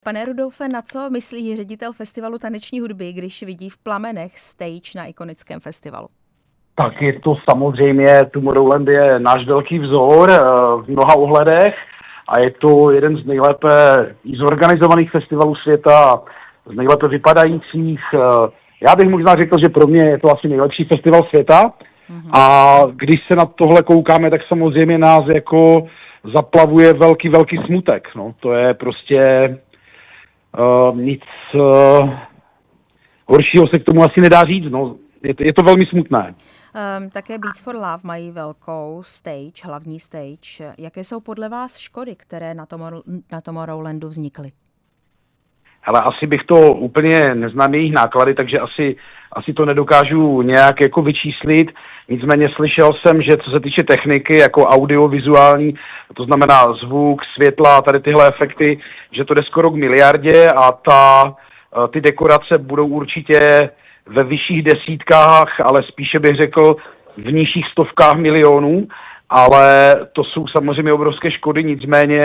Pane Rudolfe, na co myslí ředitel festivalu taneční hudby, když vidí v plamenech stage na ikonickém festivalu? Tak je to samozřejmě, Tomorrowland je náš velký vzor v mnoha ohledech a je to jeden z nejlépe zorganizovaných festivalů světa, z nejlépe vypadajících. Já bych možná řekl, že pro mě je to asi nejlepší festival světa. A když se na tohle koukáme, tak samozřejmě nás jako zaplavuje velký smutek. No, to je prostě nic horšího se k tomu asi nedá říct. No. Je to velmi smutné. Také Beats for Love mají velkou stage, hlavní stage. Jaké jsou podle vás škody, které na Tomorrowlandu vznikly? Ale asi bych to úplně neznám jejich náklady, takže asi to nedokážu nějak jako vyčíslit. Nicméně slyšel jsem, že co se týče techniky, jako audiovizuální, to znamená zvuk, světla, tady tyhle efekty, že to jde skoro k miliardě a ty dekorace budou určitě ve vyšších desítkách, ale spíše bych řekl v nižších stovkách milionů, ale to jsou samozřejmě obrovské škody, nicméně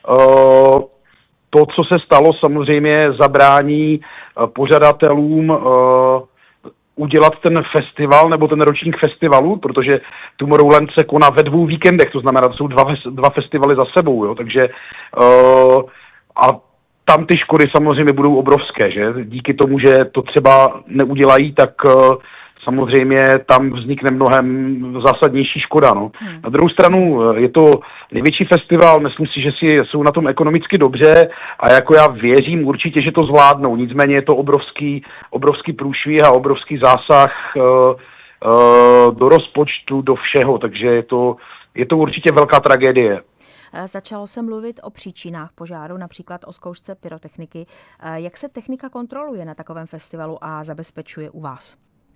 to, co se stalo, samozřejmě zabrání pořadatelům udělat ten festival nebo ten ročník festivalu, protože Tomorrowland se koná ve 2 víkendech, to znamená, to jsou dva festivaly za sebou, jo, takže a tam ty škody samozřejmě budou obrovské, že? Díky tomu, že to třeba neudělají, tak samozřejmě tam vznikne mnohem zásadnější škoda. No. Na druhou stranu je to největší festival, myslím si, že jsou na tom ekonomicky dobře a jako já věřím určitě, že to zvládnou. Nicméně je to obrovský průšvih a obrovský zásah do rozpočtu, do všeho, takže je to určitě velká tragédie. Začalo se mluvit o příčinách požáru, například o zkoušce pyrotechniky. Jak se technika kontroluje na takovém festivalu a zabezpečuje u vás?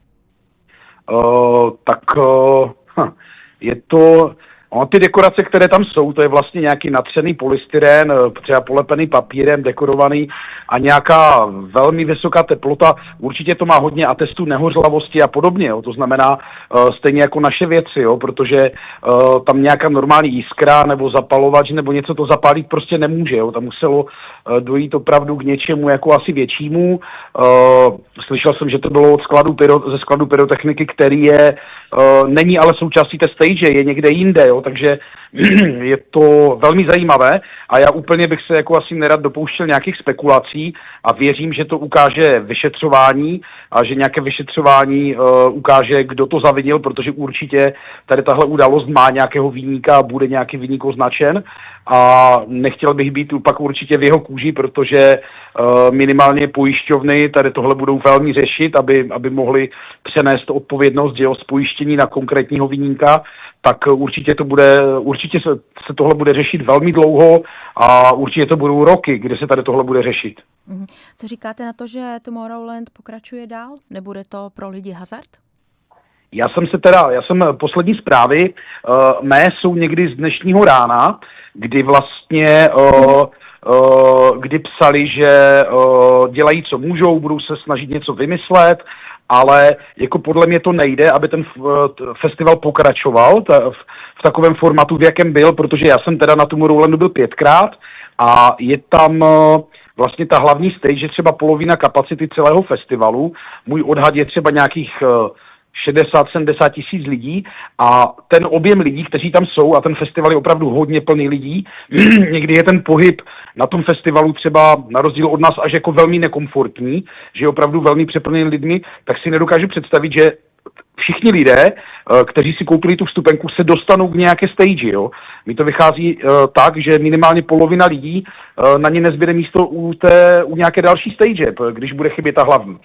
Je to... ty dekorace, které tam jsou, to je vlastně nějaký natřený polystyren, třeba polepený papírem, dekorovaný a nějaká velmi vysoká teplota. Určitě to má hodně atestů nehořlavosti a podobně. Jo. To znamená stejně jako naše věci, jo, protože tam nějaká normální jiskra nebo zapalovač nebo něco to zapálit prostě nemůže. Jo. Tam muselo dojít opravdu k něčemu jako asi většímu. Slyšel jsem, že to bylo ze skladu pyrotechniky, který není ale součástí té stage, je někde jinde, jo, takže je to velmi zajímavé a já úplně bych se jako asi nerad dopouštěl nějakých spekulací a věřím, že to ukáže vyšetřování a že nějaké vyšetřování ukáže, kdo to zavinil, protože určitě tady tahle událost má nějakého viníka a bude nějaký viník označen a nechtěl bych být pak určitě v jeho kůži, protože minimálně pojišťovny tady tohle budou velmi řešit, aby mohli přenést odpovědnost jeho spojištění na konkrétního viníka, tak určitě se tohle bude řešit velmi dlouho a určitě to budou roky, kdy se tady tohle bude řešit. Co říkáte na to, že Tomorrowland pokračuje dál? Nebude to pro lidi hazard? Já jsem poslední zprávy, mé jsou někdy z dnešního rána, kdy vlastně kdy psali, že dělají, co můžou, budou se snažit něco vymyslet, ale jako podle mě to nejde, aby ten festival pokračoval v takovém formátu, v jakém byl, protože já jsem teda na Tomorrowlandu byl 5krát a je tam vlastně ta hlavní stage, je třeba polovina kapacity celého festivalu. Můj odhad je třeba nějakých 60-70 tisíc lidí a ten objem lidí, kteří tam jsou, a ten festival je opravdu hodně plný lidí, někdy je ten pohyb na tom festivalu třeba na rozdíl od nás až jako velmi nekomfortní, že je opravdu velmi přeplněný lidmi, tak si nedokážu představit, že všichni lidé, kteří si koupili tu vstupenku, se dostanou k nějaké stage. Jo? Mi to vychází tak, že minimálně polovina lidí na ně nezbyde místo u nějaké další stage, když bude chybět ta hlavní.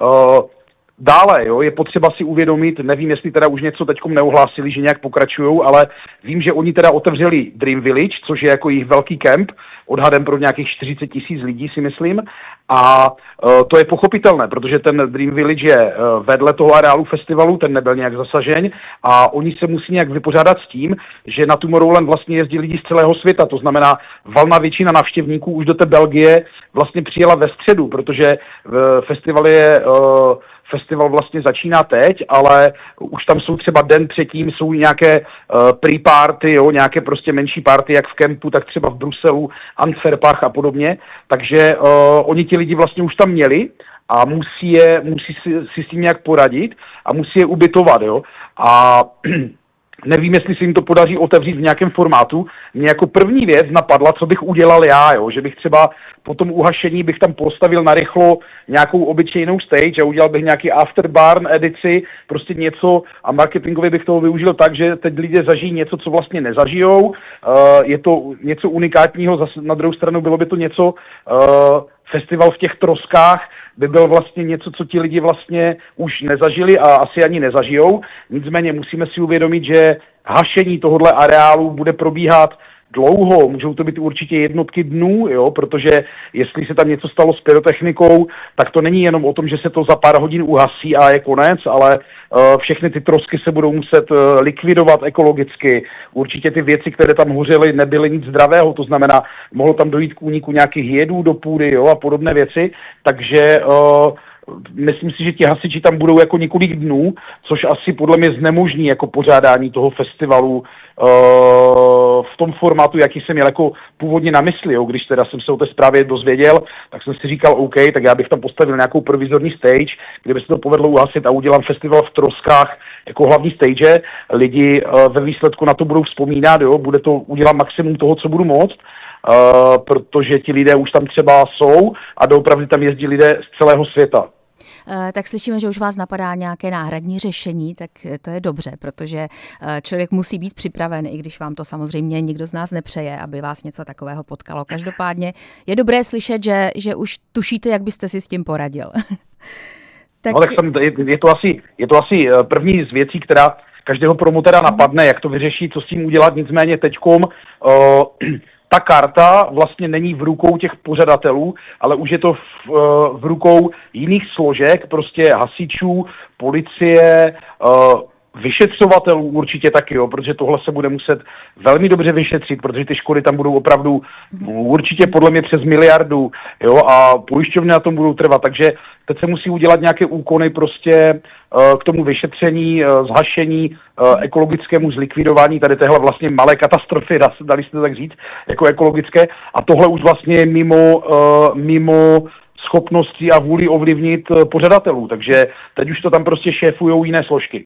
Dále, jo, je potřeba si uvědomit, nevím, jestli teda už něco teďkom neohlásili, že nějak pokračujou, ale vím, že oni teda otevřeli Dream Village, což je jako jejich velký kemp, odhadem pro nějakých 40 tisíc lidí, si myslím. A to je pochopitelné, protože ten Dream Village je vedle toho areálu festivalu, ten nebyl nějak zasažen a oni se musí nějak vypořádat s tím, že na Tomorrowland vlastně jezdí lidi z celého světa, to znamená valná většina návštěvníků už do té Belgie vlastně přijela ve středu, protože festival je festival vlastně začíná teď, ale už tam jsou třeba den předtím, jsou nějaké pre-party, jo, nějaké prostě menší party, jak v kempu, tak třeba v Bruselu, Antwerpách a podobně, takže oni ti lidi vlastně už tam měli a musí si s tím nějak poradit a musí je ubytovat, jo, a nevím, jestli se jim to podaří otevřít v nějakém formátu. Mě jako první věc napadla, co bych udělal já, jo? Že bych třeba po tom uhašení bych tam postavil narychlo nějakou obyčejnou stage a udělal bych nějaký afterbarn edici, prostě něco a marketingově bych toho využil tak, že teď lidé zažijí něco, co vlastně nezažijou. Je to něco unikátního, zase na druhou stranu bylo by to něco, festival v těch troskách by byl vlastně něco, co ti lidi vlastně už nezažili a asi ani nezažijou. Nicméně musíme si uvědomit, že hašení tohohle areálu bude probíhat dlouho, můžou to být určitě jednotky dnů, jo, protože jestli se tam něco stalo s pyrotechnikou, tak to není jenom o tom, že se to za pár hodin uhasí a je konec, ale všechny ty trosky se budou muset likvidovat ekologicky. Určitě ty věci, které tam hořely, nebyly nic zdravého, to znamená, mohlo tam dojít k úniku nějakých jedů do půdy, jo, a podobné věci, takže myslím si, že ti hasiči tam budou jako několik dnů, což asi podle mě znemožní jako pořádání toho festivalu v tom formátu, jaký jsem měl jako původně na mysli, jo. Když teda jsem se o té zprávě dozvěděl, tak jsem si říkal, OK, tak já bych tam postavil nějakou provizorní stage, kdyby se to povedlo uhasit a udělám festival v troskách jako hlavní stage. Lidi ve výsledku na to budou vzpomínat, jo, udělám maximum toho, co budu moct, protože ti lidé už tam třeba jsou a doopravdy tam jezdí lidé z celého světa. Tak slyšíme, že už vás napadá nějaké náhradní řešení, tak to je dobře, protože člověk musí být připraven, i když vám to samozřejmě nikdo z nás nepřeje, aby vás něco takového potkalo. Každopádně je dobré slyšet, že už tušíte, jak byste si s tím poradil. Tak... No, tak je to asi první z věcí, která každého promotéra napadne, jak to vyřeší, co s tím udělat, nicméně teďkom ta karta vlastně není v rukou těch pořadatelů, ale už je to v rukou jiných složek, prostě hasičů, policie, vyšetřovatelů určitě taky, jo, protože tohle se bude muset velmi dobře vyšetřit, protože ty škody tam budou opravdu určitě podle mě přes 1 miliardu, jo, a pojišťovny na tom budou trvat, takže teď se musí udělat nějaké úkony prostě k tomu vyšetření, zhašení, ekologickému zlikvidování tady téhle vlastně malé katastrofy, dali se to tak říct, jako ekologické, a tohle už vlastně je mimo schopnosti a vůli ovlivnit pořadatelů, takže teď už to tam prostě šéfujou jiné složky.